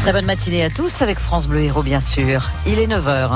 Très bonne matinée à tous avec France Bleu Héros bien sûr. Il est 9h.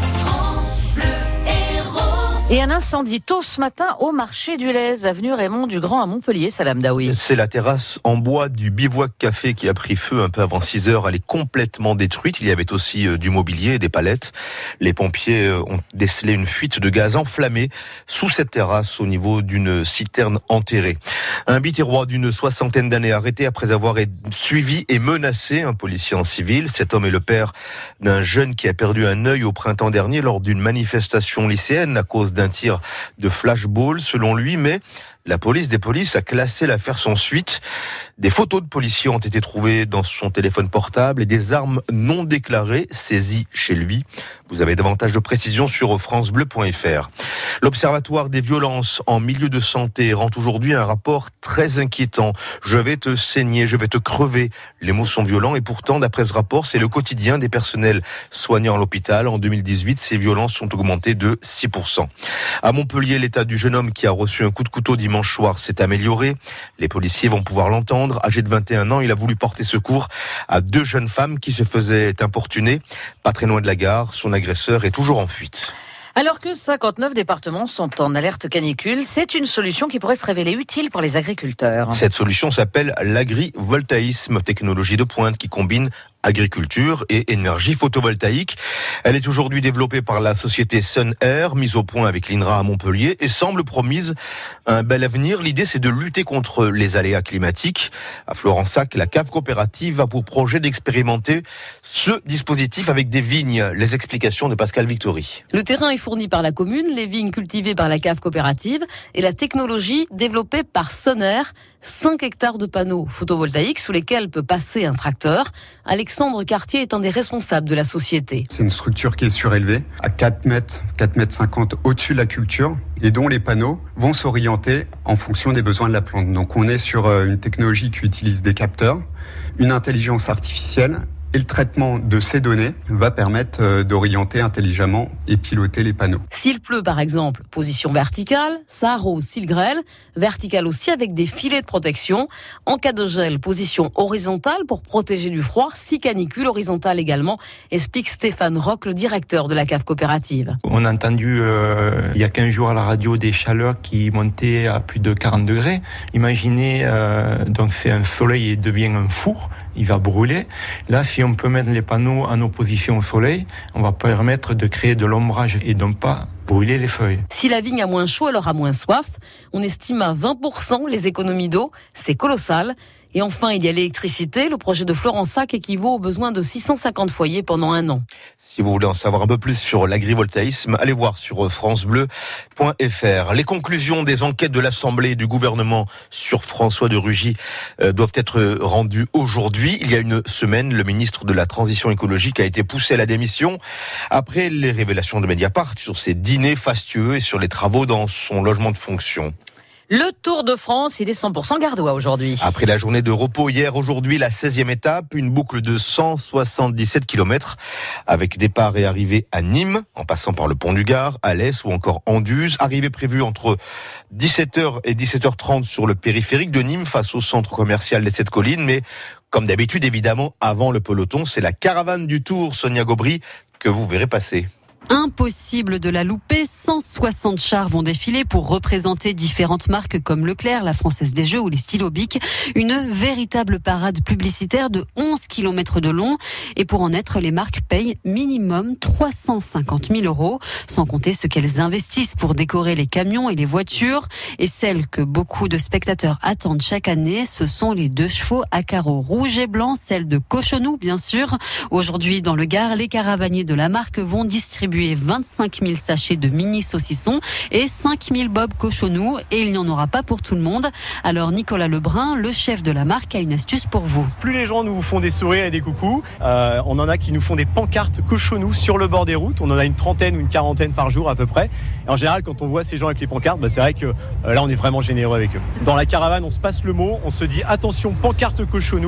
Et un incendie tôt ce matin au marché du Lez, avenue Raymond Dugrand à Montpellier, Salam Daoui. C'est la terrasse en bois du Bivouac Café qui a pris feu un peu avant 6h. Elle est complètement détruite. Il y avait aussi du mobilier et des palettes. Les pompiers ont décelé une fuite de gaz enflammé sous cette terrasse au niveau d'une citerne enterrée. Un biterrois d'une 60aine d'années arrêté après avoir suivi et menacé un policier en civil. Cet homme est le père d'un jeune qui a perdu un œil au printemps dernier lors d'une manifestation lycéenne à cause d'un tir de flashball selon lui, mais la police des polices a classé l'affaire sans suite. Des photos de policiers ont été trouvées dans son téléphone portable et des armes non déclarées saisies chez lui. Vous avez davantage de précisions sur francebleu.fr. L'Observatoire des violences en milieu de santé rend aujourd'hui un rapport très inquiétant. Je vais te saigner, je vais te crever. Les mots sont violents et pourtant, d'après ce rapport, c'est le quotidien des personnels soignants à l'hôpital. En 2018, ces violences sont augmentées de 6%. À Montpellier, l'état du jeune homme qui a reçu un coup de couteau dimanche soir s'est amélioré. Les policiers vont pouvoir l'entendre. Âgé de 21 ans, il a voulu porter secours à 2 jeunes femmes qui se faisaient importuner. Pas très loin de la gare, son agresseur est toujours en fuite. Alors que 59 départements sont en alerte canicule, c'est une solution qui pourrait se révéler utile pour les agriculteurs. Cette solution s'appelle l'agrivoltaïsme, technologie de pointe qui combine agriculture et énergie photovoltaïque. Elle est aujourd'hui développée par la société Sun Air, mise au point avec l'INRA à Montpellier et semble promise un bel avenir. L'idée, c'est de lutter contre les aléas climatiques. À Florensac, la cave coopérative a pour projet d'expérimenter ce dispositif avec des vignes. Les explications de Pascal Victory. Le terrain est fourni par la commune, les vignes cultivées par la cave coopérative et la technologie développée par Sun Air. 5 hectares de panneaux photovoltaïques sous lesquels peut passer un tracteur. Alexandre Cartier est un des responsables de la société. C'est une structure qui est surélevée, à 4 mètres au-dessus de la culture, et dont les panneaux vont s'orienter en fonction des besoins de la plante. Donc on est sur une technologie qui utilise des capteurs, une intelligence artificielle, et le traitement de ces données va permettre d'orienter intelligemment et piloter les panneaux. S'il pleut par exemple, position verticale, ça arrose s'il grêle, verticale aussi avec des filets de protection. En cas de gel, position horizontale pour protéger du froid, si canicule, horizontale également, explique Stéphane Roch, le directeur de la cave coopérative. On a entendu il y a 15 jours à la radio des chaleurs qui montaient à plus de 40 degrés. Imaginez, donc c'est un soleil et devient un four, il va brûler. Là, si on peut mettre les panneaux en opposition au soleil, on va permettre de créer de l'ombrage et donc pas brûler les feuilles. Si la vigne a moins chaud, elle aura moins soif. On estime à 20% les économies d'eau. C'est colossal. Et enfin, il y a l'électricité. Le projet de Florensac équivaut aux besoins de 650 foyers pendant 1 an. Si vous voulez en savoir un peu plus sur l'agrivoltaïsme, allez voir sur francebleu.fr. Les conclusions des enquêtes de l'Assemblée et du gouvernement sur François de Rugy doivent être rendues aujourd'hui. Il y a une semaine, le ministre de la Transition écologique a été poussé à la démission après les révélations de Mediapart sur ses dîners fastueux et sur les travaux dans son logement de fonction. Le Tour de France, il est 100% gardois aujourd'hui. Après la journée de repos hier, aujourd'hui, la 16e étape, une boucle de 177 km avec départ et arrivée à Nîmes, en passant par le pont du Gard, Alès ou encore Anduze. Arrivée prévue entre 17h et 17h30 sur le périphérique de Nîmes face au centre commercial des 7 Collines. Mais comme d'habitude, évidemment, avant le peloton, c'est la caravane du Tour, Sonia Gobry, que vous verrez passer. Impossible de la louper, 160 chars vont défiler pour représenter différentes marques comme Leclerc, la Française des Jeux ou les Stylo Bic. Une véritable parade publicitaire de 11 km de long. Et pour en être, les marques payent minimum 350 000 €, sans compter ce qu'elles investissent pour décorer les camions et les voitures. Et celles que beaucoup de spectateurs attendent chaque année, ce sont les 2 chevaux à carreaux rouge et blanc, celles de Cochonou bien sûr. Aujourd'hui, dans le Gard, les caravaniers de la marque vont distribuer 25 000 sachets de mini saucissons et 5 000 bobs Cochonou, et il n'y en aura pas pour tout le monde. Alors Nicolas Lebrun, le chef de la marque, a une astuce pour vous. Plus les gens nous font des sourires et des coucous, on en a qui nous font des pancartes Cochonou sur le bord des routes. On en a une trentaine ou une quarantaine par jour à peu près. Et en général, quand on voit ces gens avec les pancartes, c'est vrai que là on est vraiment généreux avec eux. Dans la caravane, on se passe le mot, on se dit attention, pancarte Cochonou,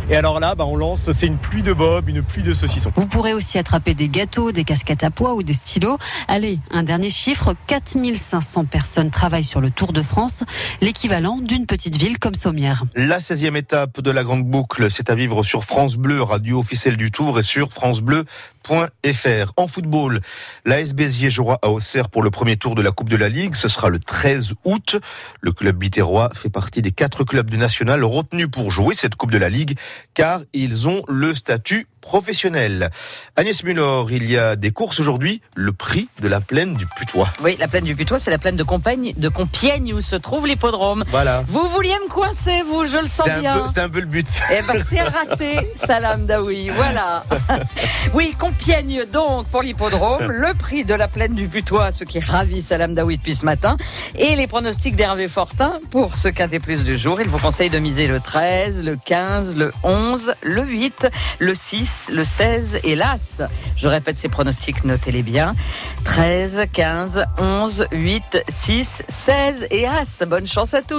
Et alors là, on lance, c'est une pluie de bobs, une pluie de saucissons. Vous pourrez aussi attraper des gâteaux, des casquettes à pois ou des stylos. Allez, un dernier chiffre, 4500 personnes travaillent sur le Tour de France, l'équivalent d'une petite ville comme Sommières. La 16e étape de la Grande Boucle, c'est à vivre sur France Bleu, radio officielle du Tour, et sur francebleu.fr. En football, l'AS Béziers jouera à Auxerre pour le premier tour de la Coupe de la Ligue. Ce sera le 13 août. Le club biterrois fait partie des 4 clubs du national retenus pour jouer cette Coupe de la Ligue, car ils ont le statut professionnel. Agnès Muller, il y a des courses aujourd'hui, le prix de la plaine du Putois. Oui, la plaine du Putois, c'est la plaine de Compiègne où se trouve l'hippodrome. Voilà. Vous vouliez me coincer, vous, je le sens bien. C'était un peu le but. Eh ben, c'est raté, Salam Daoui, voilà. Oui, Compiègne donc pour l'hippodrome, le prix de la plaine du Putois, ce qui ravit Salam Daoui depuis ce matin, et les pronostics d'Hervé Fortin pour ce quintet plus du jour. Il vous conseille de miser le 13, le 15, le 11, le 8, le 6, le 16 et l'As. Je répète ces pronostics, notez-les bien. 13, 15, 11, 8, 6, 16 et As. Bonne chance à tous.